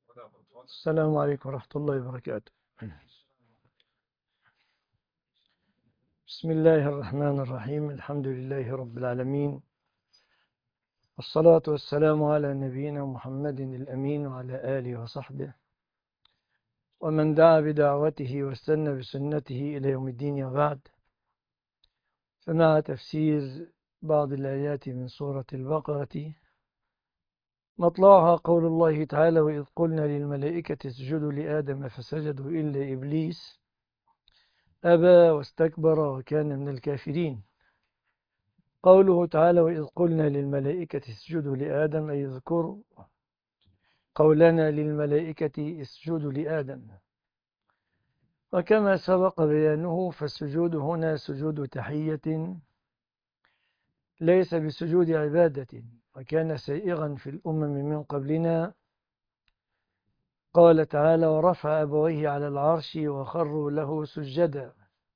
السلام عليكم ورحمة الله وبركاته. بسم الله الرحمن الرحيم. الحمد لله رب العالمين، والصلاة والسلام على نبينا محمد الأمين وعلى آله وصحبه ومن دعا بدعوته واستنى بسنته إلى يوم الدين، وبعد. فمع تفسير بعض الآيات من سورة البقرة، مطلعها قول الله تعالى: وإذ قلنا للملائكة اسجدوا لآدم فسجدوا إلا إبليس أبى واستكبر وكان من الكافرين. قوله تعالى: وإذ قلنا للملائكة اسجدوا لآدم، أي اذكروا قولنا للملائكة اسجدوا لآدم. وكما سبق بيانه، فالسجود هنا سجود تحية ليس بسجود عبادة، وكان سائغا في الأمم من قبلنا. قال تعالى: ورفع أبويه على العرش وخروا له سجدا.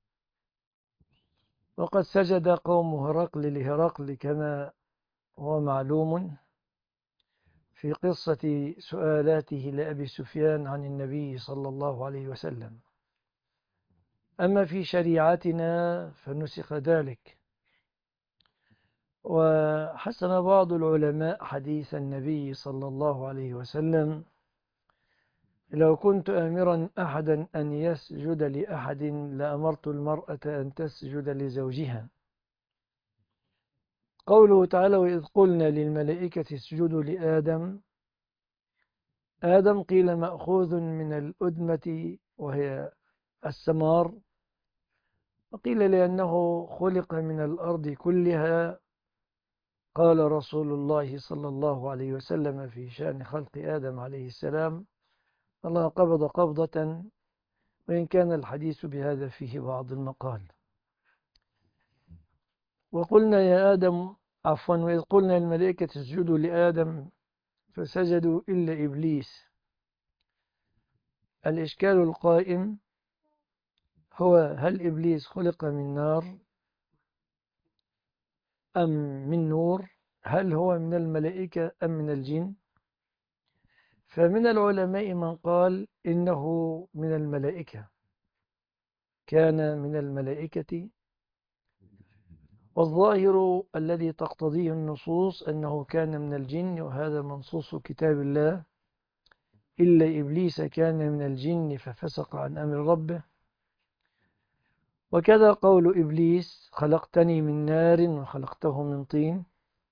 وقد سجد قوم هرقل لهرقل كما هو معلوم في قصة سؤالاته لأبي سفيان عن النبي صلى الله عليه وسلم. أما في شريعتنا فنسخ ذلك. وحسن بعض العلماء حديث النبي صلى الله عليه وسلم: لو كنت آمرا أحدا أن يسجد لأحد لأمرت المرأة أن تسجد لزوجها. قوله تعالى: وإذ قلنا للملائكة اسجدوا لآدم. آدم قيل مأخوذ من الأدمة وهي السمار، وقيل لأنه خلق من الأرض كلها. قال رسول الله صلى الله عليه وسلم في شأن خلق آدم عليه السلام: الله قبض قبضة، وإن كان الحديث بهذا فيه بعض المقال. وقلنا يا آدم، عفوا، وإذ قلنا الملائكة اسجدوا لآدم فسجدوا إلا إبليس. الإشكال القائم هو: هل إبليس خلق من نار أم من نور؟ هل هو من الملائكة أم من الجن؟ فمن العلماء من قال إنه من الملائكة، كان من الملائكة. والظاهر الذي تقتضيه النصوص أنه كان من الجن، وهذا منصوص كتاب الله: إلا إبليس كان من الجن ففسق عن أمر ربه. وكذا قول إبليس: خلقتني من نار وخلقته من طين.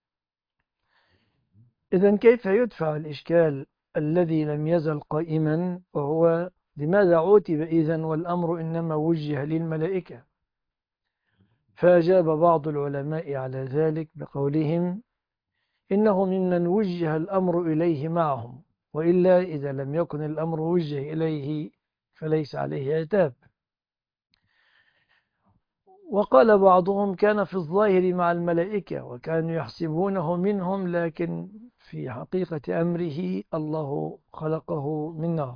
إذن كيف يدفع الإشكال الذي لم يزل قائما، وهو: لماذا عوتب إذن والأمر إنما وجه للملائكة؟ فأجاب بعض العلماء على ذلك بقولهم: إنه ممن وجه الأمر إليه معهم، وإلا إذا لم يكن الأمر وجه إليه فليس عليه عتاب. وقال بعضهم: كان في الظاهر مع الملائكة وكانوا يحسبونه منهم، لكن في حقيقة أمره الله خلقه من نار.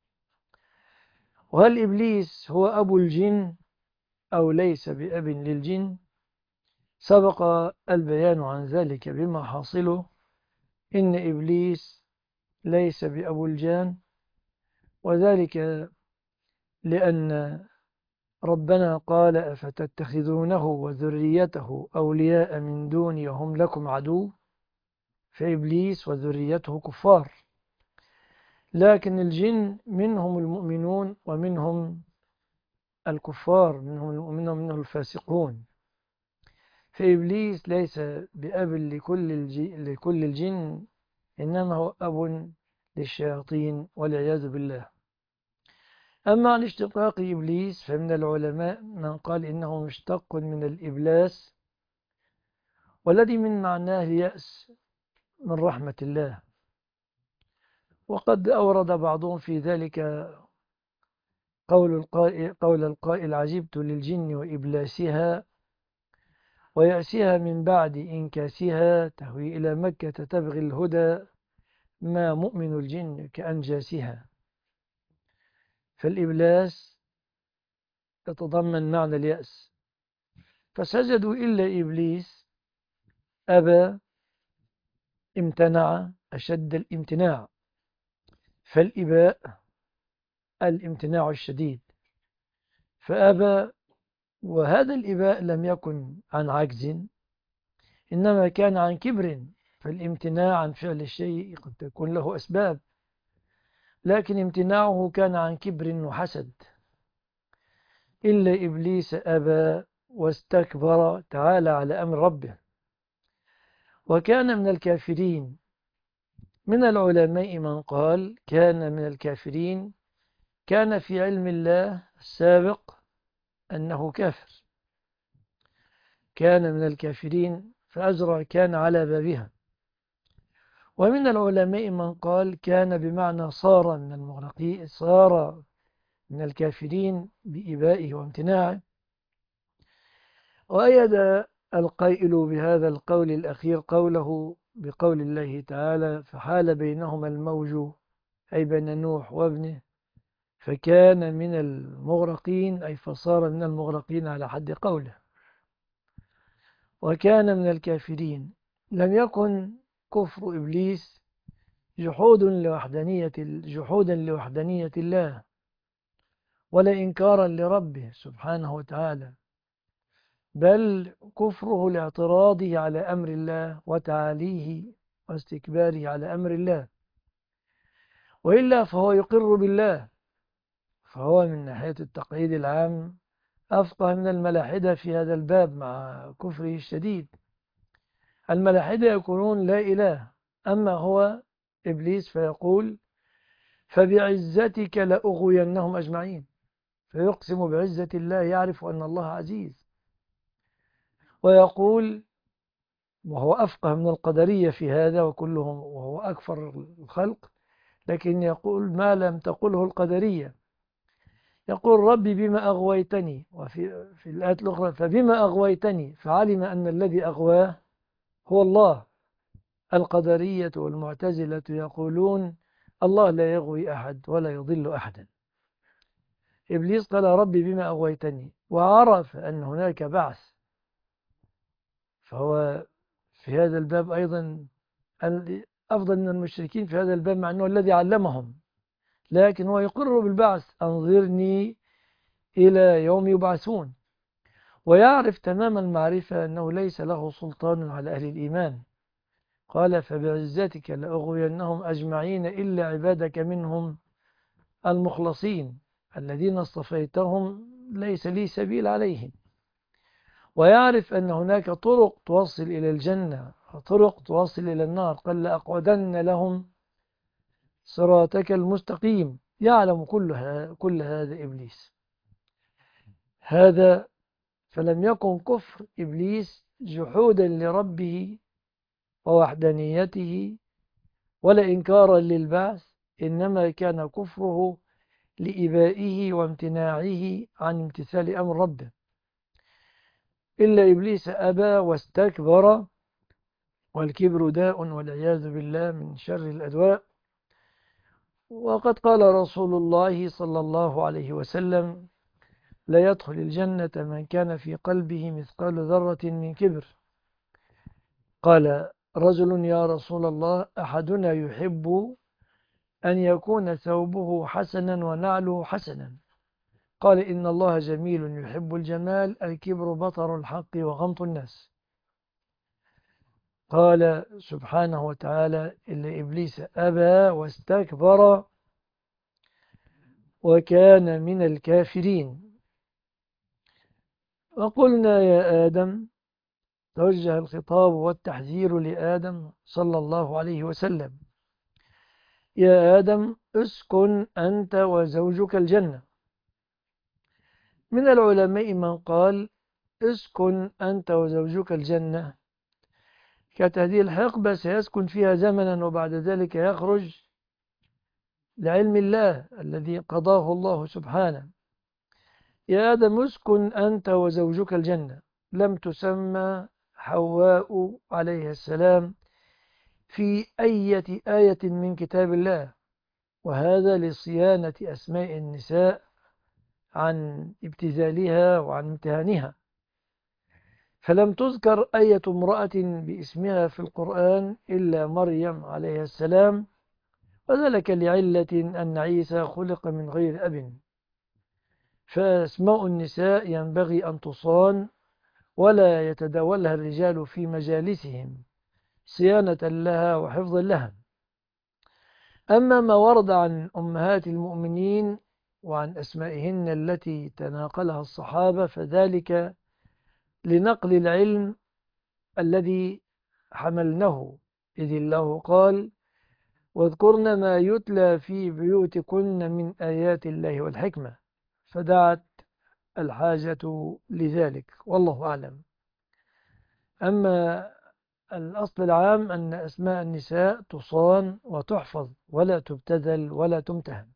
وهل إبليس هو أبو الجن أو ليس بأب للجن؟ سبق البيان عن ذلك بما حاصله: إن إبليس ليس بأبو الجان، وذلك لأن ربنا قال: أفتتخذونه وذريته أولياء من دوني وهم لكم عدو. فإبليس وذريته كفار، لكن الجن منهم المؤمنون ومنهم الكفار، منهم المؤمنون ومنهم الفاسقون. فإبليس ليس بأب لكل الجن، إنما هو أب للشياطين والعياذ بالله. أما عن اشتقاق إبليس فمن العلماء من قال إنه مشتق من الإبلاس، والذي من معناه اليأس من رحمة الله. وقد أورد بعضهم في ذلك قول القائل: عجبت للجن وإبلاسها ويأسها من بعد إنكاسها، تهوي إلى مكة تبغي الهدى ما مؤمن الجن كأنجاسها. فالإبلاس يتضمن معنى اليأس. فسجدوا إلا إبليس أبى، امتنع أشد الامتناع. فالإباء الامتناع الشديد، فأبى. وهذا الإباء لم يكن عن عجز، إنما كان عن كبر. فالامتناع عن فعل الشيء قد تكون له أسباب، لكن امتناعه كان عن كبر وحسد. إلا إبليس أبى واستكبر، تعالى على أمر ربه، وكان من الكافرين. من العلماء من قال كان من الكافرين، كان في علم الله السابق أنه كافر، كان من الكافرين فأجرى كان على بابها. ومن العلماء من قال كان بمعنى صار من المغرقين، صار من الكافرين بإبائه وامتناعه. وأيد القائل بهذا القول الأخير قوله بقول الله تعالى: فحال بينهما الموج، أي بين نوح وابنه، فكان من المغرقين، أي فصار من المغرقين على حد قوله. وكان من الكافرين، لم يكن كفر إبليس جحودا لوحدانية الله، ولا إنكارا لربه سبحانه وتعالى، بل كفره لاعتراضه على أمر الله وتعاليه واستكباره على أمر الله. وإلا فهو يقر بالله، فهو من ناحية التقعيد العام أفقه من الملاحدة في هذا الباب مع كفره الشديد. الملاحدة يقولون لا إله، أما هو إبليس فيقول: فبعزتك لأغوينهم أجمعين، فيقسم بعزة الله، يعرف أن الله عزيز. ويقول، وهو أفقه من القدرية في هذا وكلهم، وهو أكفر الخلق، لكن يقول ما لم تقله القدرية. يقول: ربي بما أغويتني، وفي الآية الأخرى: فبما أغويتني، فعلم أن الذي أغواه هو الله. القدرية والمعتزلة يقولون الله لا يغوي أحد ولا يضل أحدا. إبليس قال: ربي بما أغويتني، وعرف أن هناك بعث، فهو في هذا الباب أيضا أفضل من المشركين في هذا الباب، مع أنه الذي علمهم، لكن هو يقر بالبعث: أنظرني إلى يوم يبعثون. ويعرف تمام المعرفة أنه ليس له سلطان على أهل الإيمان. قال: فبعزتك لأغوينهم أجمعين إلا عبادك منهم المخلصين الذين اصطفيتهم ليس لي سبيل عليهم. ويعرف أن هناك طرق توصل إلى الجنة وطرق توصل إلى النار. قال: لأقعدن لهم صراطك المستقيم. يعلم كل هذا إبليس. هذا فلم يكن كفر إبليس جحودا لربه ووحدانيته ولا إنكارا للبعث، إنما كان كفره لإبائه وامتناعه عن امتثال أمر ربه. إلا إبليس أبى واستكبر، والكبر داء والعياذ بالله من شر الأدواء. وقد قال رسول الله صلى الله عليه وسلم: لا يدخل الجنة من كان في قلبه مثقال ذرة من كبر. قال رجل: يا رسول الله، أحدنا يحب أن يكون ثوبه حسنا ونعله حسنا. قال: إن الله جميل يحب الجمال، الكبر بطر الحق وغمط الناس. قال سبحانه وتعالى: إلا إبليس أبى واستكبر وكان من الكافرين. وقلنا يا آدم، توجه الخطاب والتحذير لآدم صلى الله عليه وسلم: يا آدم اسكن أنت وزوجك الجنة. من العلماء من قال: اسكن أنت وزوجك الجنة، كانت هذه الحقبة سيسكن فيها زمنا وبعد ذلك يخرج لعلم الله الذي قضاه الله سبحانه. يا آدم اسكن أنت وزوجك الجنة. لم تسمى حواء عليه السلام في أي آية من كتاب الله، وهذا لصيانة أسماء النساء عن ابتذالها وعن امتهانها. فلم تذكر أية امرأة باسمها في القرآن إلا مريم عليه السلام، وذلك لعلة أن عيسى خلق من غير أب، فأسماء النساء ينبغي أن تصان ولا يتداولها الرجال في مجالسهم صيانة لها وحفظا لها. أما ما ورد عن أمهات المؤمنين وعن أسمائهن التي تناقلها الصحابة فذلك لنقل العلم الذي حملنه، إذ الله قال: واذكرن ما يتلى في بيوتكن من آيات الله والحكمة، فدعت الحاجة لذلك، والله أعلم. أما الأصل العام أن أسماء النساء تصان وتحفظ ولا تبتذل ولا تمتهن.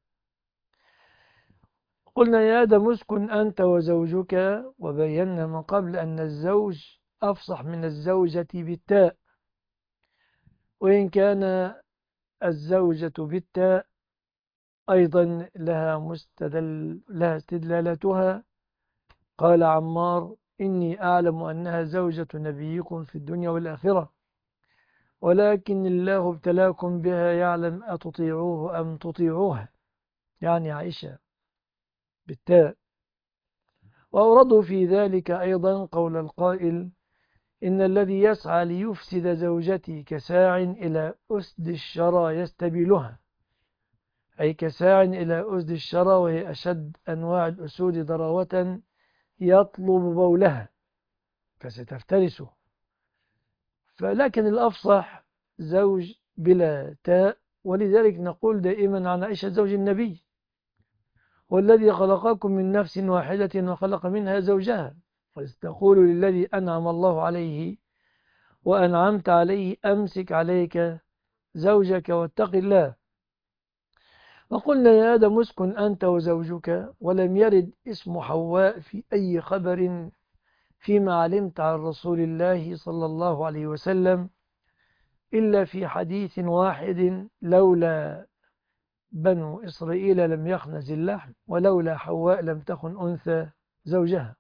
قلنا يا آدم اسكن أنت وزوجك، وبينا من قبل أن الزوج أفصح من الزوجة بالتاء، وإن كان الزوجة بالتاء أيضا لها استدلالاتها. قال عمار: إني أعلم أنها زوجة نبيكم في الدنيا والآخرة، ولكن الله ابتلاكم بها يعلم أتطيعوه أم تطيعوها، يعني عائشة بالتاء. وأوردوا في ذلك أيضا قول القائل: إن الذي يسعى ليفسد زوجتي كساع إلى أسد الشرى يستبيلها، أي كساع إلى أسد الشرى، وهي أشد أنواع الأسود ضراوة، يطلب بولها فستفترسه. فلكن الأفصح زوج بلا تاء، ولذلك نقول دائما عن عائشة زوج النبي: والذي خلقكم من نفس واحدة وخلق منها زوجها، تقول للذي أنعم الله عليه وأنعمت عليه: أمسك عليك زوجك واتق الله. وقلنا يا آدم اسكن أنت وزوجك، ولم يرد اسم حواء في أي خبر فيما علمت عن رسول الله صلى الله عليه وسلم إلا في حديث واحد: لولا بنو إسرائيل لم يخنز اللحم، ولولا حواء لم تخن أنثى زوجها.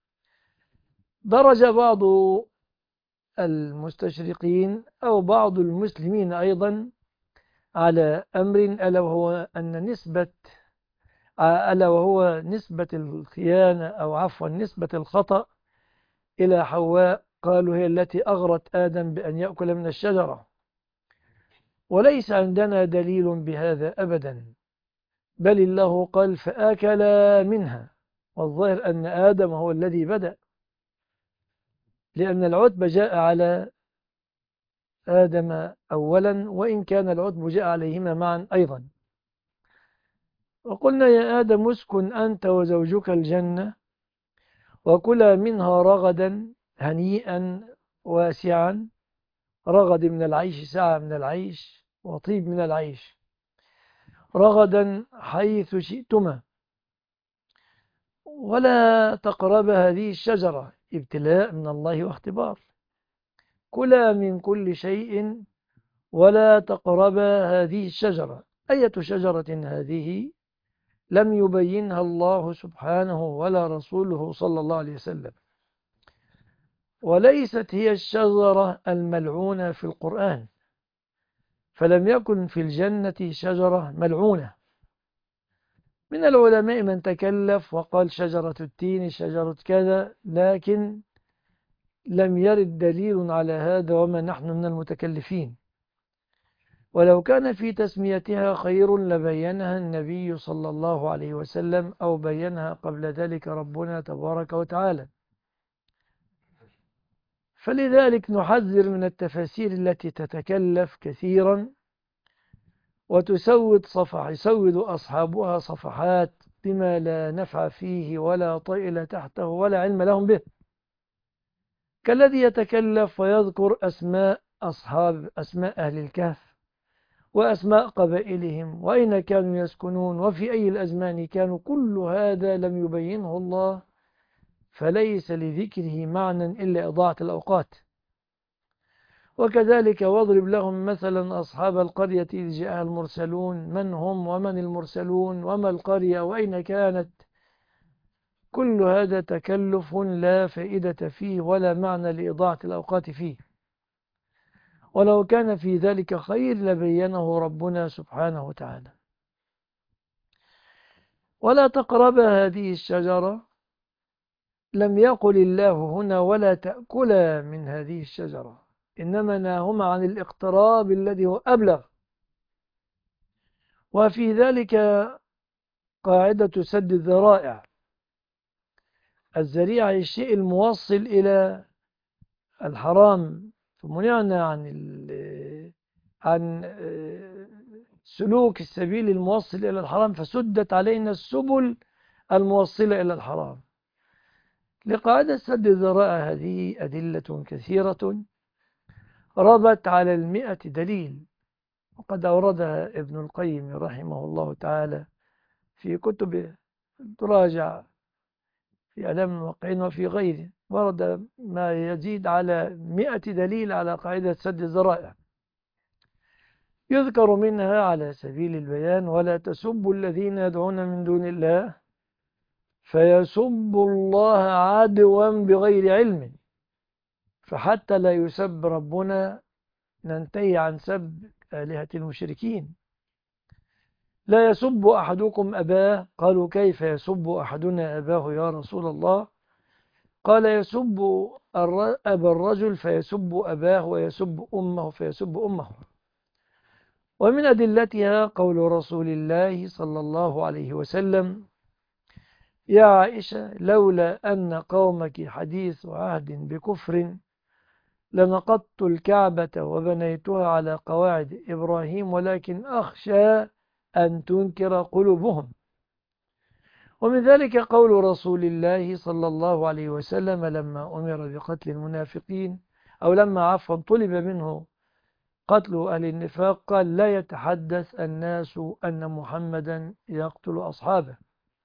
درج بعض المستشرقين أو بعض المسلمين أيضا على أمر ألا وهو نسبة الخيانة، أو عفوا نسبة الخطأ إلى حواء. قالوا: هي التي أغرت آدم بأن يأكل من الشجرة. وليس عندنا دليل بهذا أبدا، بل الله قال: فآكلا منها. والظاهر أن آدم هو الذي بدأ، لأن العتب جاء على آدم أولا، وإن كان العتب جاء عليهما معا أيضا. وقلنا يا آدم اسكن أنت وزوجك الجنة، وكلا منها رغدا هنيئا واسعا. رغد من العيش، سعة من العيش، وطيب من العيش. رغدا حيث شئتما، ولا تقرب هذه الشجرة، ابتلاء من الله واختبار. كلا من كل شيء ولا تقرب هذه الشجرة. أية شجرة هذه؟ لم يبينها الله سبحانه ولا رسوله صلى الله عليه وسلم، وليست هي الشجرة الملعونة في القرآن، فلم يكن في الجنة شجرة ملعونة. من العلماء من تكلف وقال شجرة التين، شجرة كذا، لكن لم يرد دليل على هذا، وما نحن من المتكلفين. ولو كان في تسميتها خير لبينها النبي صلى الله عليه وسلم، أو بينها قبل ذلك ربنا تبارك وتعالى. فلذلك نحذر من التفاسير التي تتكلف كثيرا يسود أصحابها صفحات بما لا نفع فيه ولا طائل تحته ولا علم لهم به، كالذي يتكلف ويذكر أسماء أهل الكهف، وأسماء قبائلهم، وأين كانوا يسكنون، وفي أي الأزمان كانوا. كل هذا لم يبينه الله، فليس لذكره معنى إلا إضاعة الأوقات. وكذلك واضرب لهم مثلا أصحاب القرية إذ جاءها المرسلون، من هم ومن المرسلون وما القرية وأين كانت. كل هذا تكلف لا فائدة فيه ولا معنى لإضاعة الأوقات فيه. ولو كان في ذلك خير لبينه ربنا سبحانه وتعالى. ولا تقرب هذه الشجرة، لم يقل الله هنا ولا تأكلا من هذه الشجرة، إنما ناهما عن الاقتراب الذي هو أبلغ. وفي ذلك قاعدة سد الذرائع. الذريعة الشيء الموصل إلى الحرام، فمنعنا عن سلوك السبيل الموصل إلى الحرام، فسدت علينا السبل الموصلة إلى الحرام. لقاعدة سد الذرائع هذه أدلة كثيرة ربت على 100 دليل، وقد أوردها ابن القيم رحمه الله تعالى في كتبه، تراجع في إعلام الموقعين وفي غيره، ورد ما يزيد على 100 دليل على قاعدة سد الذرائع. يذكر منها على سبيل البيان: ولا تسبوا الذين يدعون من دون الله فيسبوا الله عدوا بغير علم. فحتى لا يسب ربنا ننتهي عن سب آلهة المشركين. لا يسب أحدكم أباه، قالوا كيف يسب أحدنا أباه يا رسول الله؟ قال يسب أبا الرجل فيسب أباه، ويسب أمه فيسب أمه. ومن أدلتها قول رسول الله صلى الله عليه وسلم: يا عائشة، لولا أن قومك حديث عهد بكفر لنقضت الكعبة وبنيتها على قواعد إبراهيم، ولكن أخشى أن تنكر قلوبهم. ومن ذلك قول رسول الله صلى الله عليه وسلم لما أمر بقتل المنافقين، أو لما عفوا طلب منه قتل أهل النفاق، قال: لا يتحدث الناس أن محمدا يقتل أصحابه.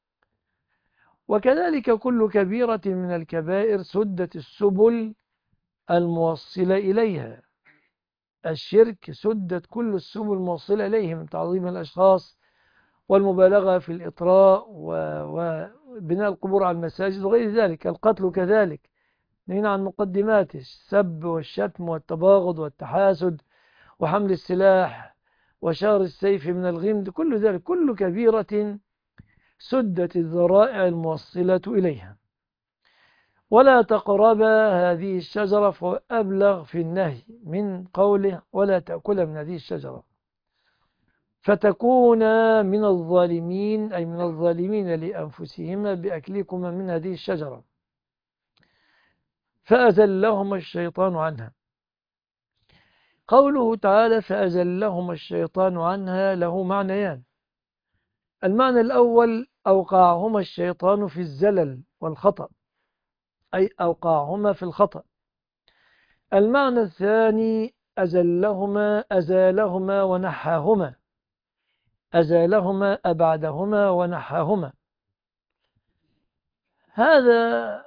وكذلك كل كبيرة من الكبائر سدت السبل الموصلة إليها. الشرك سدت كل السبل الموصلة إليه، من تعظيم الأشخاص والمبالغة في الإطراء وبناء القبور على المساجد وغير ذلك. القتل كذلك نهينا عن مقدماته: السب والشتم والتباغض والتحاسد وحمل السلاح وشار السيف من الغمد، كل ذلك كل كبيرة سدت الذرائع الموصلة إليها. ولا تقرب هذه الشجرة، فهو أبلغ في النهي من قوله ولا تأكل من هذه الشجرة، فتكون من الظالمين، أي من الظالمين لأنفسهما بأكلكما من هذه الشجرة. فأزلهما الشيطان عنها. قوله تعالى فأزلهما الشيطان عنها له معنيان: المعنى الأول أوقعهما الشيطان في الزلل والخطأ، أي أوقعهما في الخطأ. المعنى الثاني أزالهما ونحاهما، أزالهما أبعدهما ونحاهما. هذا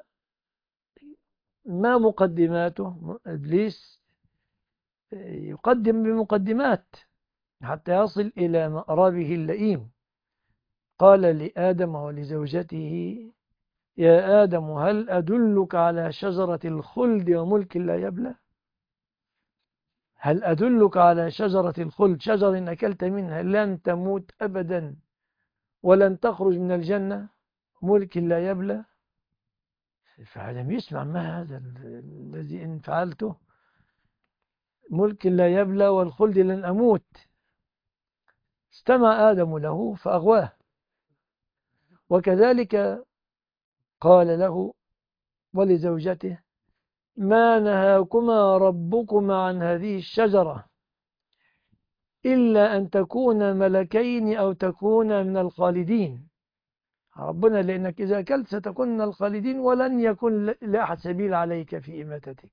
ما مقدماته. إبليس يقدم بمقدمات حتى يصل إلى مأربه اللئيم. قال لآدم ولزوجته: يا آدم هل أدلك على شجرة الخلد وملك لا يبلى؟ هل أدلك على شجرة الخلد، شجرة إن أكلت منها لن تموت أبدا ولن تخرج من الجنة، ملك لا يبلى؟ فلم يسمع ما هذا الذي إن فعلته، ملك لا يبلى والخلد لن أموت. استمع آدم له فأغواه. وكذلك قال له ولزوجته: ما نهاكما ربكما عن هذه الشجرة إلا أن تكونا ملكين أو تكونا من الخالدين. ربنا لأنك إذا أكلت ستكون من الخالدين ولن يكون لأحد سبيل عليك في إماتتك.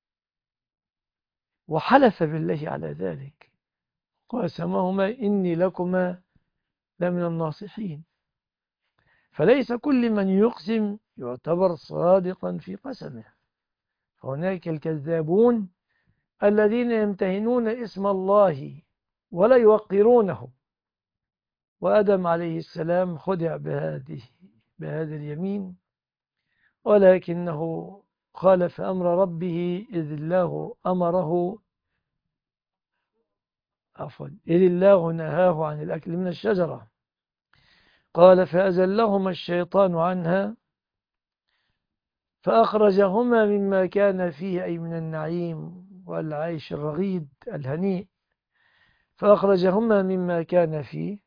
وحلف بالله على ذلك، قاسمهما إني لكما لمن الناصحين. فليس كل من يقسم يعتبر صادقا في قسمه. هناك الكذابون الذين يمتهنون اسم الله ولا يوقرونه. وآدم عليه السلام خدع بهذه اليمين، ولكنه خالف أمر ربه إذ الله أمره عفوا إذ الله نهاه عن الأكل من الشجرة قال فأزلهما الشيطان عنها فأخرجهما مما كان فيه أي من النعيم والعيش الرغيد الهنيء فأخرجهما مما كان فيه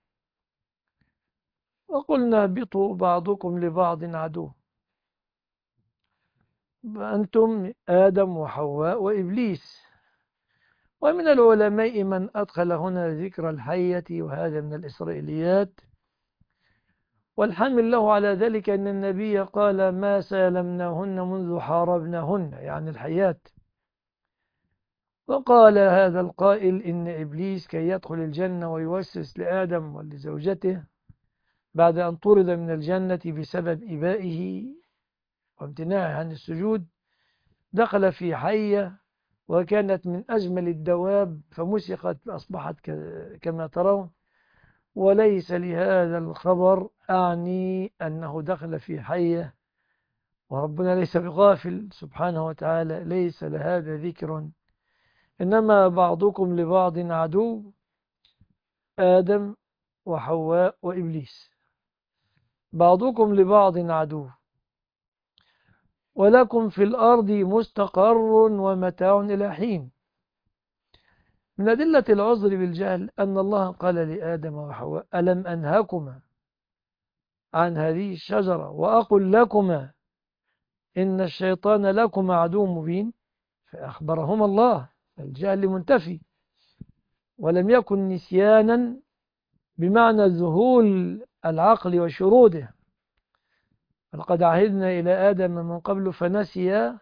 وقلنا اهبطوا بعضكم لبعض عدو أنتم آدم وحواء وإبليس. ومن العلماء من أدخل هنا ذكر الحية وهذا من الإسرائيليات، والحمل له على ذلك أن النبي قال ما سالمناهن منذ حاربناهن، يعني الحيات. وقال هذا القائل إن إبليس كي يدخل الجنة ويوسوس لآدم ولزوجته بعد أن طرد من الجنة بسبب إبائه وامتناعه عن السجود دخل في حية وكانت من أجمل الدواب فمسخت فأصبحت كما ترون، وليس لهذا الخبر أعني أنه دخل في حية، وربنا ليس بغافل سبحانه وتعالى، ليس لهذا ذكر، إنما بعضكم لبعض عدو، آدم وحواء وإبليس، بعضكم لبعض عدو ولكم في الأرض مستقر ومتاع إلى حين. من أدلة العذر بالجهل أن الله قال لآدم وحواء ألم أنهكما عن هذه الشجرة وأقل لكما إن الشيطان لكما عدو مبين، فأخبرهما الله، الجهل منتفي، ولم يكن نسيانا بمعنى ذهول العقل وشروده، لقد عهدنا إلى آدم من قبل فنسي،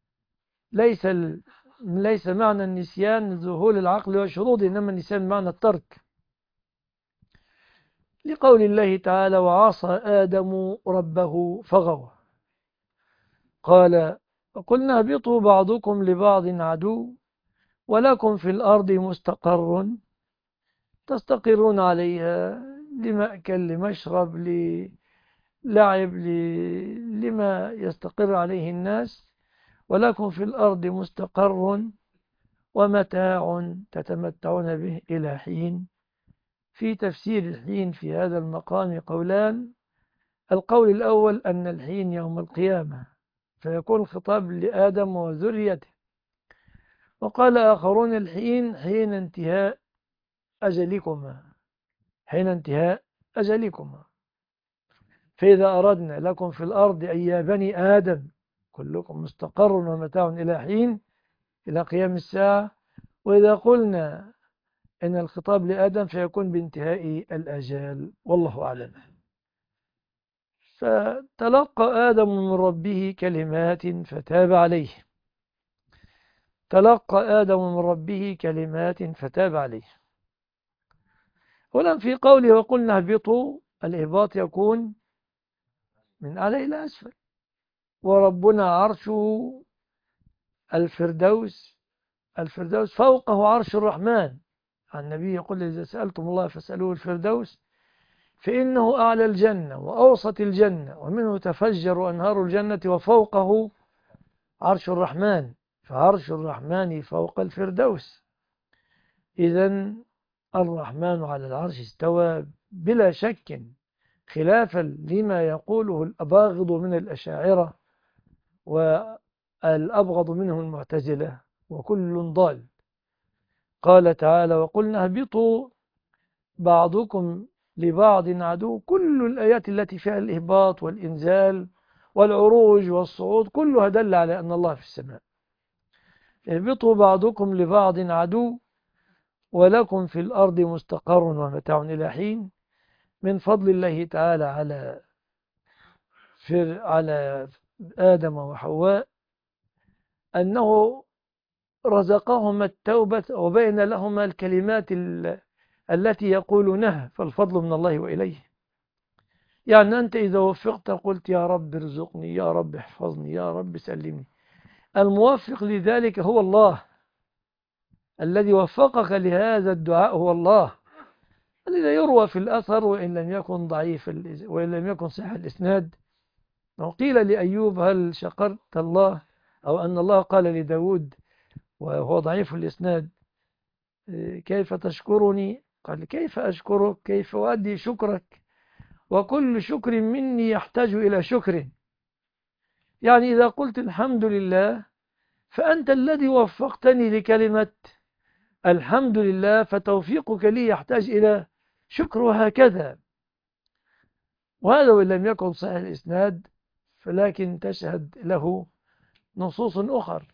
ليس معنى النسيان ذهول العقل وشروده، إنما النسيان معنى الترك، لقول الله تعالى وعصى آدم ربه فغوى. قال قلنا اهبطوا بعضكم لبعض عدو ولكم في الأرض مستقر تستقرون عليها لمأكل لمشرب للعب لما يستقر عليه الناس، ولكم في الأرض مستقر ومتاع تتمتعون به إلى حين. في تفسير الحين في هذا المقام قولان، القول الأول أن الحين يوم القيامة فيكون الخطاب لآدم وذريته، وقال آخرون الحين حين انتهاء أجلكما، حين انتهاء أجلكما، فإذا أردنا لكم في الأرض أي يا بني آدم كلكم مستقر ومتاع إلى حين، إلى قيام الساعة. وإذا قلنا إن الخطاب لآدم فيكون بانتهاء الأجال، والله أعلم. فتلقى آدم من ربه كلمات فتاب عليه، تلقى آدم من ربه كلمات فتاب عليه. ولم في قوله وقلنا اهبطوا، الإهباط يكون من أعلى إلى أسفل، وربنا عرشه الفردوس، الفردوس فوقه عرش الرحمن. النبي يقول إذا سألتم الله فاسألوه الفردوس فإنه أعلى الجنة وأوسط الجنة ومنه تفجر أنهار الجنة وفوقه عرش الرحمن، فعرش الرحمن فوق الفردوس. إذن الرحمن على العرش استوى بلا شك، خلافا لما يقوله الأباغض من الأشاعرة والأبغض منهم المعتزلة، وكل ضال. قال تعالى وقلنا اهبطوا بعضكم لبعض عدو، كل الآيات التي فيها الإهباط والإنزال والعروج والصعود كلها دل على أن الله في السماء. اهبطوا بعضكم لبعض عدو ولكم في الأرض مستقر ومتاع إلى حين. من فضل الله تعالى على آدم وحواء أنه رزقهما التوبة وبين لهما الكلمات التي يقولونها، فالفضل من الله وإليه. يعني أنت إذا وفقت قلت يا رب ارزقني، يا رب احفظني، يا رب سلمني، الموفق لذلك هو الله، الذي وفقك لهذا الدعاء هو الله. الذي يروى في الأثر وإن لم يكن ضعيف وإن لم يكن صحيح الإسناد، وقيل لأيوب هل شكرت الله، أو أن الله قال لداود وهو ضعيف الإسناد كيف تشكرني؟ قال كيف أشكرك؟ كيف أؤدي شكرك وكل شكر مني يحتاج إلى شكر؟ يعني إذا قلت الحمد لله فأنت الذي وفقتني لكلمة الحمد لله، فتوفيقك لي يحتاج إلى شكر، وهكذا. وهذا وإن لم يكن صحيح الإسناد، فلكن تشهد له نصوص أخر.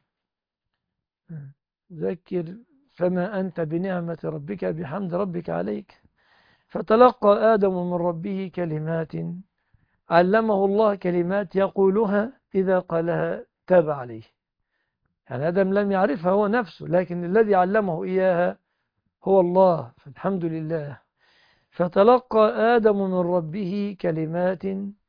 ذكر فما أنت بنعمة ربك بحمد ربك عليك. فتلقى آدم من ربه كلمات، علمه الله كلمات يقولها إذا قالها تاب عليه. يعني آدم لم يعرفها هو نفسه، لكن الذي علمه إياها هو الله، فالحمد لله. فتلقى آدم من ربه كلمات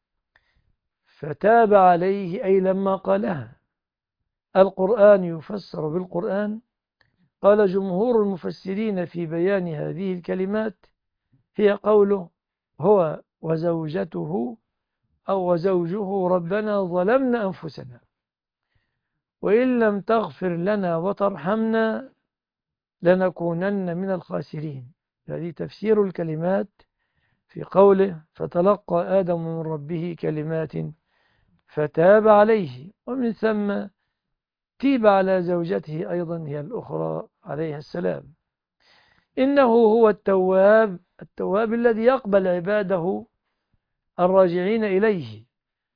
فتاب عليه، أي لما قالها. القرآن يفسر بالقرآن. قال جمهور المفسرين في بيان هذه الكلمات هي قوله هو وزوجته أو وزوجه ربنا ظلمنا أنفسنا وإن لم تغفر لنا وترحمنا لنكونن من الخاسرين. هذه تفسير الكلمات في قوله فتلقى آدم من ربه كلمات فتاب عليه، ومن ثم تيب على زوجته أيضا هي الأخرى عليها السلام. إنه هو التواب، التواب الذي يقبل عباده الراجعين إليه.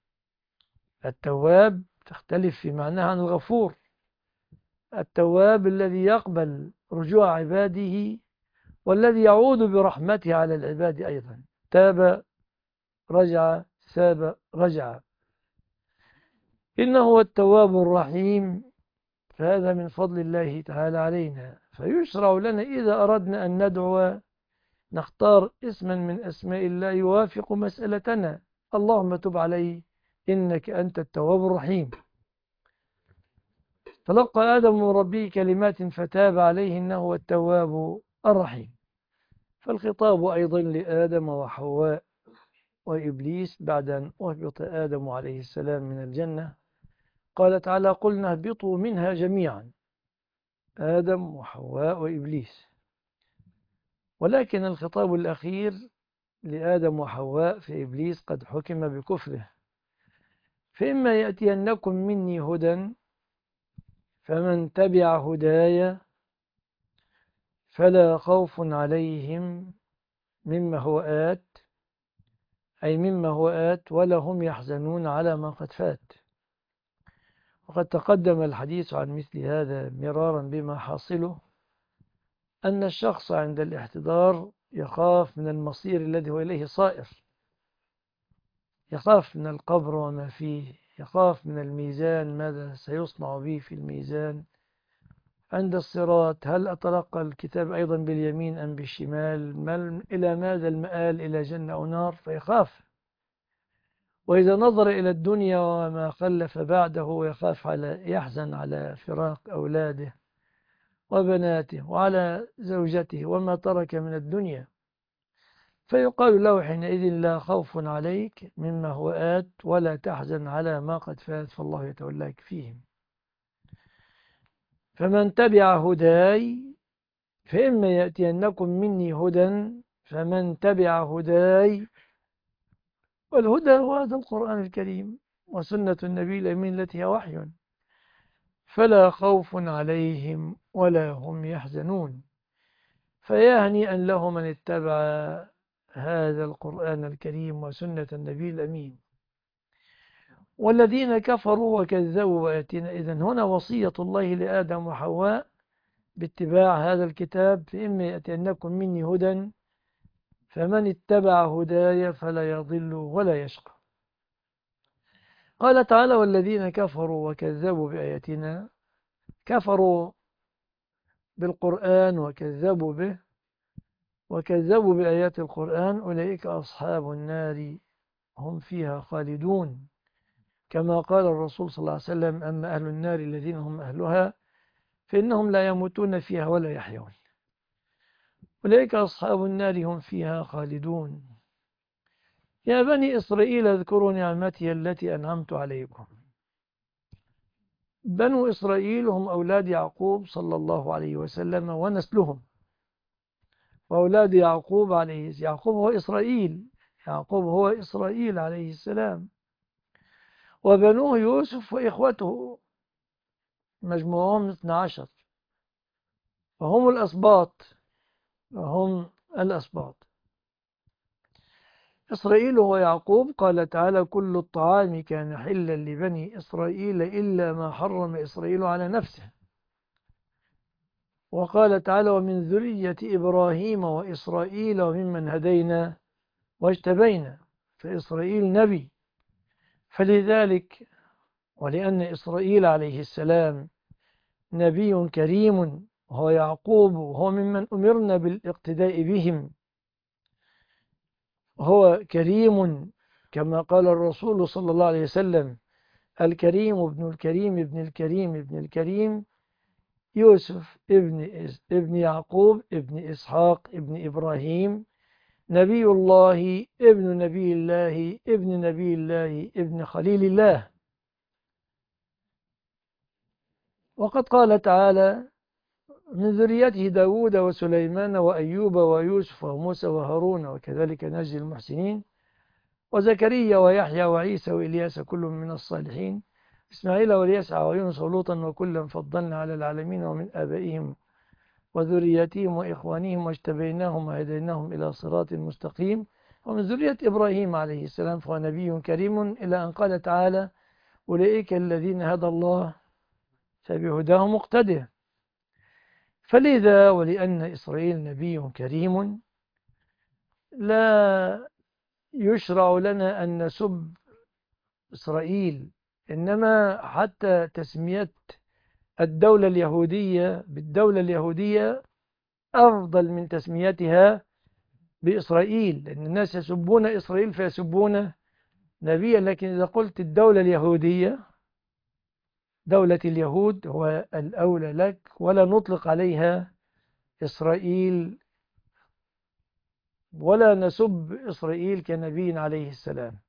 التواب تختلف في معناها عن الغفور. التواب الذي يقبل رجوع عباده والذي يعود برحمته على العباد أيضا. تاب رجع، ثاب رجع. إنه هو التواب الرحيم. فهذا من فضل الله تعالى علينا. فيشرع لنا إذا أردنا أن ندعو نختار اسما من أسماء الله يوافق مسألتنا. اللهم تب علي إنك أنت التواب الرحيم. تلقى آدم من ربه كلمات فتاب عليه إنه هو التواب الرحيم. فالخطاب أيضا لآدم وحواء وإبليس بعد أن أهبط آدم عليه السلام من الجنة. قال تعالى قلنا اهبطوا منها جميعا، آدم وحواء وإبليس. ولكن الخطاب الأخير لآدم وحواء، في إبليس قد حكم بكفره. فإما يأتينكم مني هدى فمن تبع هداي فلا خوف عليهم مما هو آت، أي مما هو آت، ولا هم يحزنون على ما قد فات. وقد تقدم الحديث عن مثل هذا مرارا بما حاصله أن الشخص عند الاحتضار يخاف من المصير الذي هو إليه صائر، يخاف من القبر وما فيه، يخاف من الميزان ماذا سيصنع به في الميزان، عند الصراط هل أتلقى الكتاب أيضا باليمين أم بالشمال، إلى ماذا المآل، إلى جنة أو نار، فيخاف. وإذا نظر إلى الدنيا وما خلف بعده يخاف يحزن على فراق أولاده وبناته وعلى زوجته وما ترك من الدنيا. فيقال له حينئذ لا خوف عليك مما هو آت ولا تحزن على ما قد فات، فالله يتولاك فيهم. فمن تبع هداي فإما يأتينكم مني هدى، فمن تبع هداي، والهدى هو هذا القرآن الكريم وسنة النبي الأمين التي هي وحي، فلا خوف عليهم ولا هم يحزنون. فيا هنيئا له من اتبع هذا القرآن الكريم وسنة النبي الأمين. والذين كفروا وكذبوا بآياتنا، إذن هنا وصية الله لآدم وحواء باتباع هذا الكتاب. فإما يأتينكم مني هدى فمن اتبع هداي فلا يضل ولا يشقى. قال تعالى والذين كفروا وكذبوا بآياتنا، كفروا بالقرآن وكذبوا به وكذبوا بآيات القرآن، أولئك أصحاب النار هم فيها خالدون، كما قال الرسول صلى الله عليه وسلم أما أهل النار الذين هم أهلها فإنهم لا يموتون فيها ولا يحيون. أولئك أصحاب النار هم فيها خالدون. يا بني إسرائيل اذكروا نعمتي التي أنعمت عليكم. بنو إسرائيل هم أولاد يعقوب صلى الله عليه وسلم ونسلهم، وأولاد يعقوب يعقوب هو إسرائيل، يعقوب هو إسرائيل عليه السلام، وبنوه يوسف وإخوته مجموعهم 12، فهم الأسباط، وهم الأسباط. إسرائيل هو يعقوب. قال تعالى: كل الطعام كان حلا لبني إسرائيل إلا ما حرم إسرائيل على نفسه. وقال تعالى: ومن ذرية إبراهيم وإسرائيل وممن هدينا واجتبينا. فإسرائيل نبي، فلذلك ولأن إسرائيل عليه السلام نبي كريم، وهو يعقوب وهو ممن أمرنا بالاقتداء بهم، هو كريم كما قال الرسول صلى الله عليه وسلم: الكريم ابن الكريم ابن الكريم ابن الكريم يوسف ابن يعقوب ابن إسحاق ابن إبراهيم، نبي الله ابن نبي الله ابن نبي الله ابن خليل الله. وقد قال تعالى: من ذريته داود وسليمان وأيوب ويوسف وموسى وهارون وكذلك نجزي المحسنين، وزكريا ويحيى وعيسى وإلياس كل من الصالحين، إسماعيل واليسع ويونس ولوطا وكلا فضلنا على العالمين، ومن آبائهم وذرياتهم وإخوانهم واجتبيناهم وهديناهم إلى صراط مستقيم. ومن ذرية إبراهيم عليه السلام فهو نبي كريم، إلى أن قال تعالى: أولئك الذين هدى الله فبهداه مقتده. فلذا ولأن إسرائيل نبي كريم لا يشرع لنا أن نسب إسرائيل، إنما حتى تسمية الدولة اليهودية بالدولة اليهودية أفضل من تسميتها بإسرائيل، لأن الناس يسبون إسرائيل فيسبون نبيا، لكن إذا قلت الدولة اليهودية دولة اليهود هو الأولى لك، ولا نطلق عليها إسرائيل ولا نسب إسرائيل كنبي عليه السلام.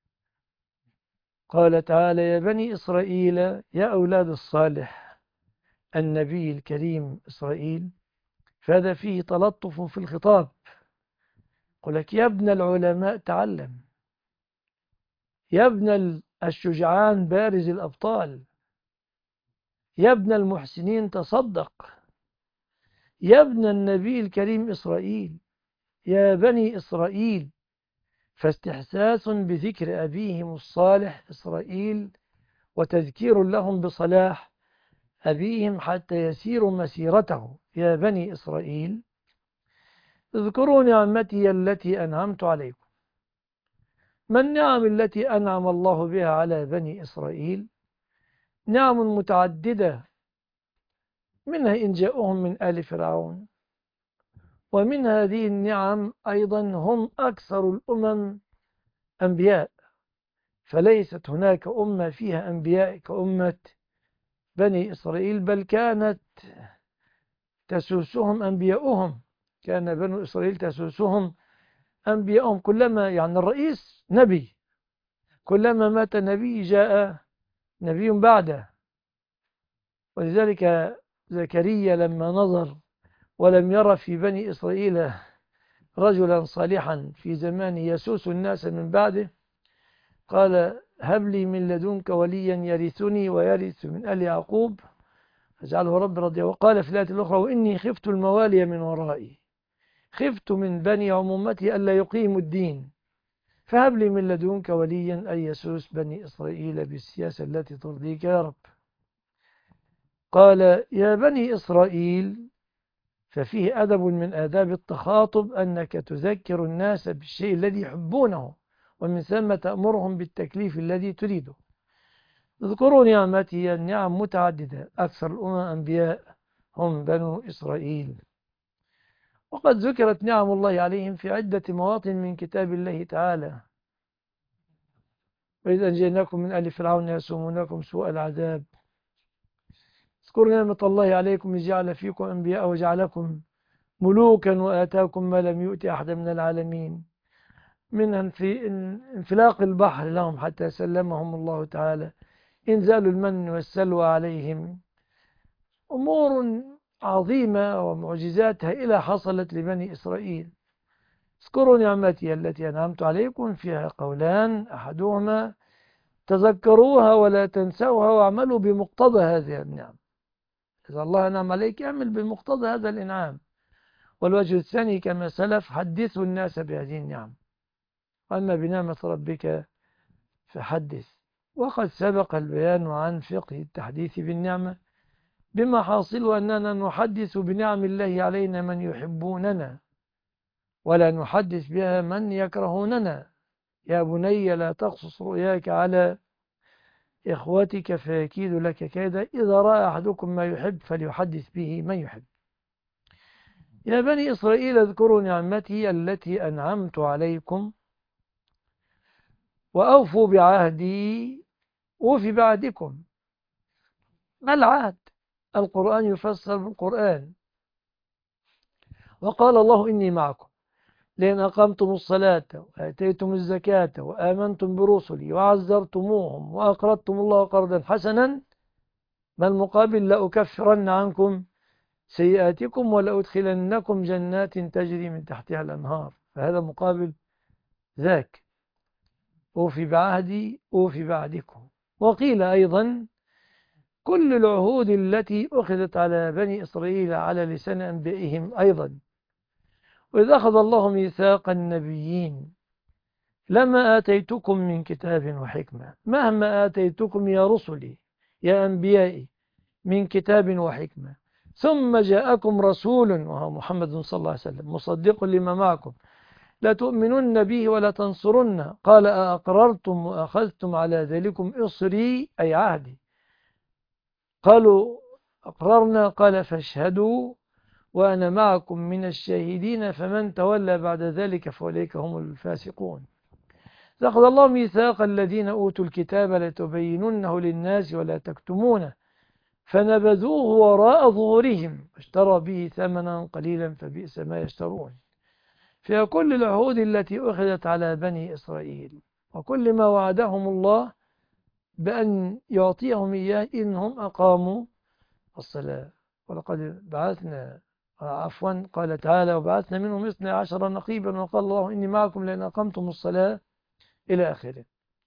قال تعالى: يا بني إسرائيل، يا أولاد الصالح النبي الكريم إسرائيل. فهذا فيه تلطف في الخطاب، يقول لك: يا ابن العلماء تعلم، يا ابن الشجعان بارز الأبطال، يا ابن المحسنين تصدق، يا ابن النبي الكريم إسرائيل، يا بني إسرائيل. فاستحساس بذكر أبيهم الصالح إسرائيل، وتذكير لهم بصلاح أبيهم حتى يسيروا مسيرته. يا بني إسرائيل اذكروا نعمتي التي أنعمت عليكم. ما النعم التي أنعم الله بها على بني إسرائيل؟ نعم متعددة، منها إن جاءهم من آل فرعون، ومن هذه النعم أيضا هم أكثر الأمم أنبياء، فليست هناك أمة فيها أنبياء كأمة بني إسرائيل، بل كانت تسوسهم أنبياؤهم، كان بنو إسرائيل تسوسهم أنبياؤهم، كلما يعني الرئيس نبي، كلما مات نبي جاء نبي بعده. ولذلك زكريا لما نظر ولم ير في بني إسرائيل رجلا صالحا في زمان يسوس الناس من بعده، قال: هب لي من لدنك وليا يرثني ويرث من آل يعقوب فاجعله رب رضيا. وقال في الآية الأخرى: وإني خفت الموالي من ورائي، خفت من بني عمومتي ألا يقيموا الدين، فهب لي من لدنك وليا أن يسوس بني إسرائيل بالسياسة التي ترضيك يا رب. قال: يا بني إسرائيل، ففيه أدب من آداب التخاطب أنك تذكر الناس بالشيء الذي يحبونه، ومن ثم تأمرهم بالتكليف الذي تريده. اذكروا نعمتي، النعم متعددة، أكثر الأمم أنبياء هم بنو إسرائيل. وقد ذكرت نعم الله عليهم في عدة مواطن من كتاب الله تعالى: وإذ أنجيناكم من آل فرعون يسومونكم سوء العذاب. اذكروا نعمة الله عليكم إذ جعل فيكم أنبياء وجعلكم ملوكا وآتاكم ما لم يؤت أحد من العالمين، من في انفلاق البحر لهم حتى سلمهم الله تعالى، إنزال المن والسلوى عليهم، أمور عظيمة ومعجزات هائلة حصلت لبني إسرائيل. اذكروا نعمتي التي أنعمت عليكم، فيها قولان، أحدهما تذكروها ولا تنسوها واعملوا بمقتضى هذه النعم. إذا الله أنعم عليك اعمل بمقتضى هذا الإنعام. والوجه الثاني كما سلف، حدثوا الناس بهذه النعم، وأما بنعمة ربك فحدث. وقد سبق البيان عن فقه التحديث بالنعمة، بما حاصل أننا نحدث بنعم الله علينا من يحبوننا، ولا نحدث بها من يكرهوننا. يا بني لا تقصص رؤياك على إخوتك فيكيد لك كيدا، إذا رأى أحدكم ما يحب فليحدث به من يحب. يا بني إسرائيل اذكروا نعمتي التي أنعمت عليكم وأوفوا بعهدي أوفي بعهدكم. ما العهد؟ القرآن يفسر بالقرآن. وقال الله إني معكم لئن أقمتم الصلاة وآتيتم الزكاة وآمنتم برسلي وعزرتموهم وأقرضتم الله قرضا حسنا، ما المقابل؟ لأكفرن عنكم سيئاتكم ولأدخلنكم جنات تجري من تحتها الأنهار. فهذا مقابل ذاك، أوفي بعهدي أوفي بعهدكم. وقيل أيضا كل العهود التي أخذت على بني إسرائيل على لسان أنبيائهم أيضا. وإذا أخذ الله ميثاق النبيين لما آتيتكم من كتاب وحكمة، مهما آتيتكم يا رسلي يا أنبيائي من كتاب وحكمة، ثم جاءكم رسول وهو محمد صلى الله عليه وسلم مصدق لما معكم، لا تؤمنن به ولا تنصرن، قال أأقررتم وأخذتم على ذلكم إصري أي عهدي، قالوا أقررنا، قال فاشهدوا وأنا معكم من الشاهدين، فمن تولى بعد ذلك فأولئك هم الفاسقون. أخذ الله ميثاق الذين أوتوا الكتاب لتبيننه للناس ولا تكتمونه فنبذوه وراء ظهورهم واشتروا به ثمنا قليلا فبئس ما يشترون. فيها كل العهود التي أخذت على بني إسرائيل وكل ما وعدهم الله بأن يعطيهم إياه إنهم أقاموا الصلاة. ولقد بعثنا قال تعالى وبعثنا منهم 12 نقيبا وقال الله إني معكم لئن أقمتم الصلاة إلى آخره.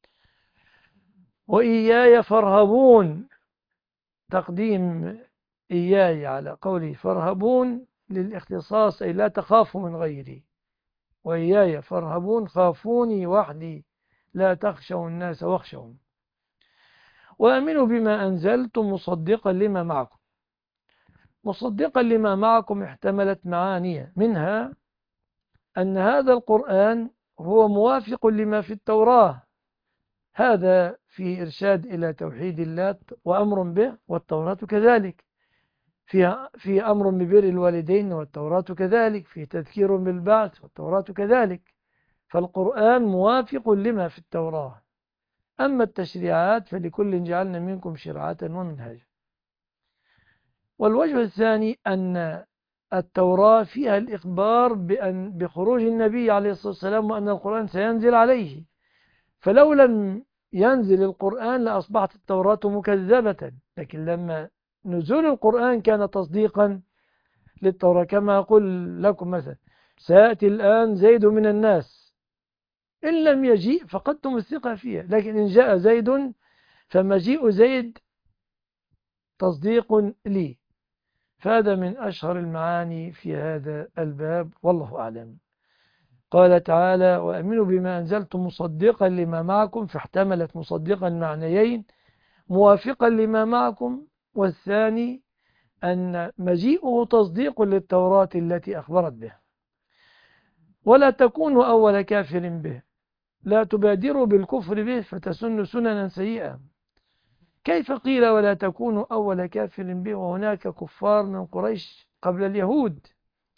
وإياي فارهبون، تقديم إياي على قوله فارهبون للاختصاص، أي لا تخافوا من غيري. وإياي فارهبون، خافوني وحدي لا تخشوا الناس واخشون. وأمنوا بما أنزلت مصدقا لما معكم. مصدقا لما معكم احتملت معاني، منها أن هذا القرآن هو موافق لما في التوراة، هذا في إرشاد إلى توحيد الله وأمر به، والتوراة كذلك في أمر ببر الوالدين، والتوراة كذلك في تذكير بالبعث، والتوراة كذلك. فالقرآن موافق لما في التوراة. أما التشريعات فلكل جعلنا منكم شرعة ومنهاجا. والوجه الثاني أن التوراة فيها الإخبار بخروج النبي عليه الصلاة والسلام وأن القرآن سينزل عليه، فلو لم ينزل القرآن لأصبحت التوراة مكذبة. لكن لما نزول القرآن كان تصديقا للتوراة، كما أقول لكم مثلا سيأتي الآن زيد من الناس، إن لم يجيء فقدتم الثقة فيها، لكن إن جاء زيد فمجيء زيد تصديق لي. فهذا من أشهر المعاني في هذا الباب، والله أعلم. قال تعالى وأمنوا بما أنزلتم مصدقا لما معكم، فاحتملت مصدقا معنيين، موافقا لما معكم، والثاني أن مجيئه تصديق للتوراة التي أخبرت به. ولا تكونوا أول كافر به، لا تبادروا بالكفر به فتسن سننا سيئة. كيف قيل ولا تكونوا أول كافر به وهناك كفار من قريش قبل اليهود؟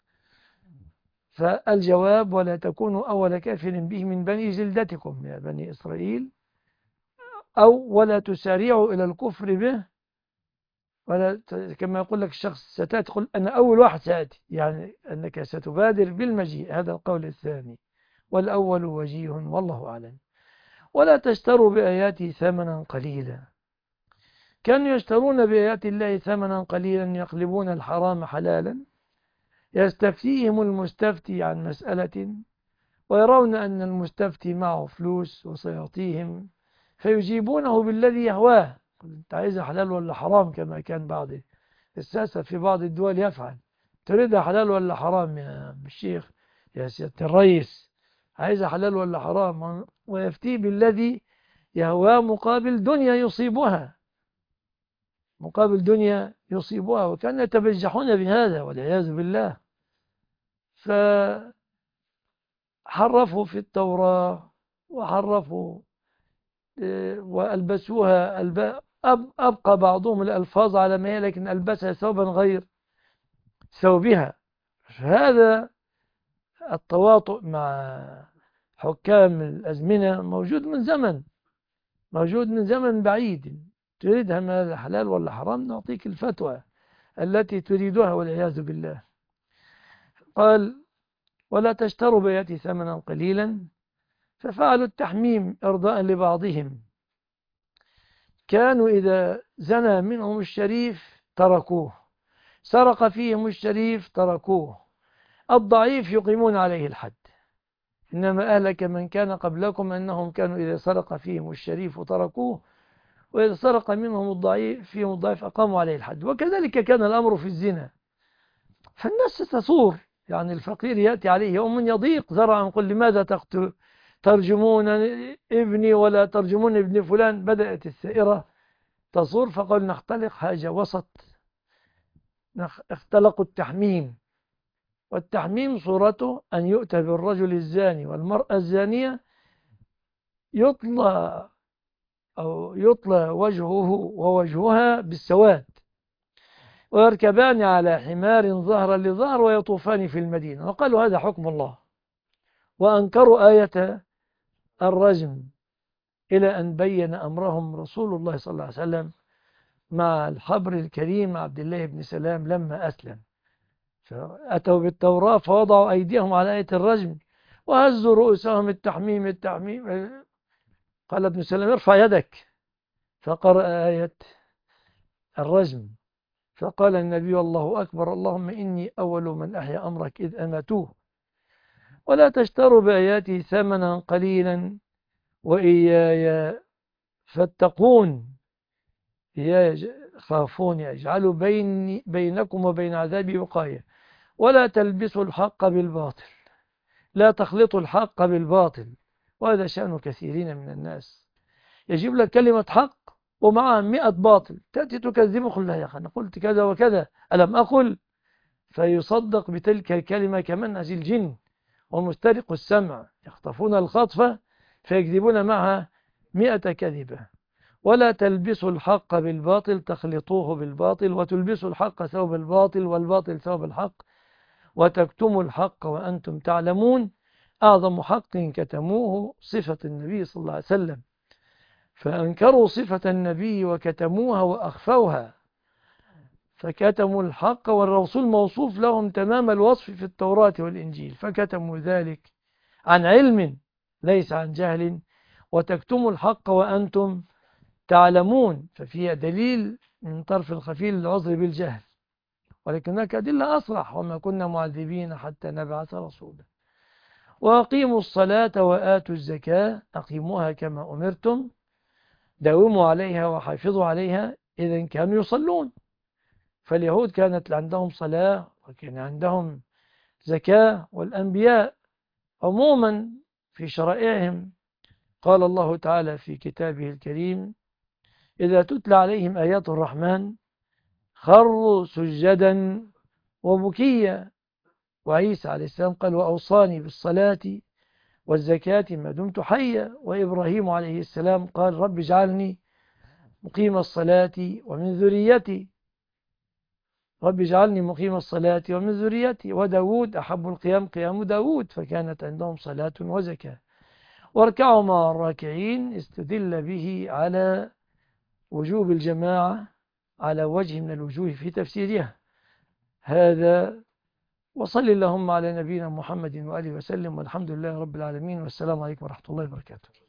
فالجواب ولا تكونوا أول كافر به من بني جلدتكم يا بني إسرائيل، أو ولا تسارعوا إلى الكفر به، ولا كما يقول لك الشخص ستأتي تقول أنا أول واحد سأتي، يعني أنك ستبادر بالمجيء، هذا القول الثاني. والأول وجيه والله أعلم. ولا تشتروا بآياتي ثمنا قليلا. كانوا يشترون بآيات الله ثمنا قليلا يقلبون الحرام حلالا، يستفتيهم المستفتي عن مسألة ويرون أن المستفتي معه فلوس وسيعطيهم، فيجيبونه بالذي يهواه. أنت عايزها حلال ولا حرام؟ كما كان بعض الساسة في بعض الدول يفعل. تريدها حلال ولا حرام يا الشيخ، يا سيادة الرئيس؟ عايزها حلال ولا حرام؟ ويفتي بالذي يهواه مقابل دنيا يصيبها، مقابل دنيا يصيبها. وكانوا يتبجحون بهذا والعياذ بالله. فحرفوا في التوراة وحرفوا وألبسوها أبقى بعضهم الألفاظ على ما هي، لكن ألبسها ثوبا غير ثوبها. هذا التواطؤ مع حكام الأزمنة موجود من زمن، موجود من زمن بعيد. تريدها ماذا، حلال ولا حرام؟ نعطيك الفتوى التي تريدها والعياذ بالله. قال: ولا تشتروا بآياتي ثمنا قليلا، ففعلوا التحميم إرضاء لبعضهم. كانوا إذا زنى منهم الشريف تركوه، سرق فيهم الشريف تركوه، الضعيف يقيمون عليه الحد. إنما أهلك من كان قبلكم أنهم كانوا إذا سرق فيهم الشريف تركوه، وإذا سرق منهم الضعيف فيهم الضعيف أقاموا عليه الحد. وكذلك كان الأمر في الزنا. فالناس تصور، يعني الفقير يأتي عليه يوم يضيق ذرعا، قل لماذا ترجمون ابني ولا ترجمون ابن فلان. بدأت السائرة تصور، فقال نختلق حاجة وسط، اختلقوا التحميم. والتحميم صورته أن يؤتى بالرجل الزاني والمرأة الزانية، يطلى وجهه ووجهها بالسواد، ويركبان على حمار ظهرا لظهر ويطوفان في المدينة. وقالوا هذا حكم الله، وأنكروا آية الرجم، إلى أن بين أمرهم رسول الله صلى الله عليه وسلم مع الحبر الكريم عبد الله بن سلام لما أسلم. فأتوا بالتوراة فوضعوا أيديهم على آية الرجم وهزوا رؤوسهم التحميم التحميم. قال ابن سلام ارفع يدك، فقرأ آية الرجم، فقال النبي الله أكبر، اللهم إني أول من أحيا أمرك إذ أماتوه. ولا تشتروا بآياتي ثمنا قليلا وإياي فاتقون، خافون يجعلوا بينكم وبين عذابي وقاية. ولا تلبسوا الحق بالباطل، لا تخلطوا الحق بالباطل. وهذا شأن كثيرين من الناس، يجيب لك كلمة حق ومعها 100 باطل، تأتي تكذبه، قل لا يا أخي أنا قلت كذا وكذا ألم أقل؟ فيصدق بتلك الكلمة كمنهج الجن ومسترق السمع، يخطفون الخطفة فيكذبون معها 100 كذبة. ولا تلبسوا الحق بالباطل، تخلطوه بالباطل، وتلبسوا الحق ثوب الباطل والباطل ثوب الحق، وتكتموا الحق وأنتم تعلمون. أعظم حق كتموه صفة النبي صلى الله عليه وسلم، فأنكروا صفة النبي وكتموها وأخفوها، فكتموا الحق، والرسول موصوف لهم تمام الوصف في التوراة والإنجيل، فكتموا ذلك عن علم ليس عن جهل. وتكتموا الحق وأنتم تعلمون، ففيها دليل من طرف الخفي للعذر بالجهل، ولكن هناك أدلة أصرح: وما كنا معذبين حتى نبعث رسولا. وأقيموا الصلاة وآتوا الزكاة، أقيموها كما أمرتم، داوموا عليها وحافظوا عليها إذا كانوا يصلون. فاليهود كانت عندهم صلاة وكان عندهم زكاة، والأنبياء عموما في شرائعهم قال الله تعالى في كتابه الكريم: إذا تتلى عليهم آيات الرحمن خروا سجدا وبكيا. وعيسى عليه السلام قال: وأوصاني بالصلاة والزكاة ما دمت حيا. وإبراهيم عليه السلام قال: رب اجعلني مقيم الصلاة ومن ذريتي، رب اجعلني مقيم الصلاة ومن ذريتي. وداود أحب القيام قيام داود، فكانت عندهم صلاة وزكاة. واركعوا مع الراكعين، استدل به على وجوب الجماعة على وجه من الوجوه في تفسيرها هذا. وصل اللهم على نبينا محمد وآله وسلم، والحمد لله رب العالمين، والسلام عليكم ورحمة الله وبركاته.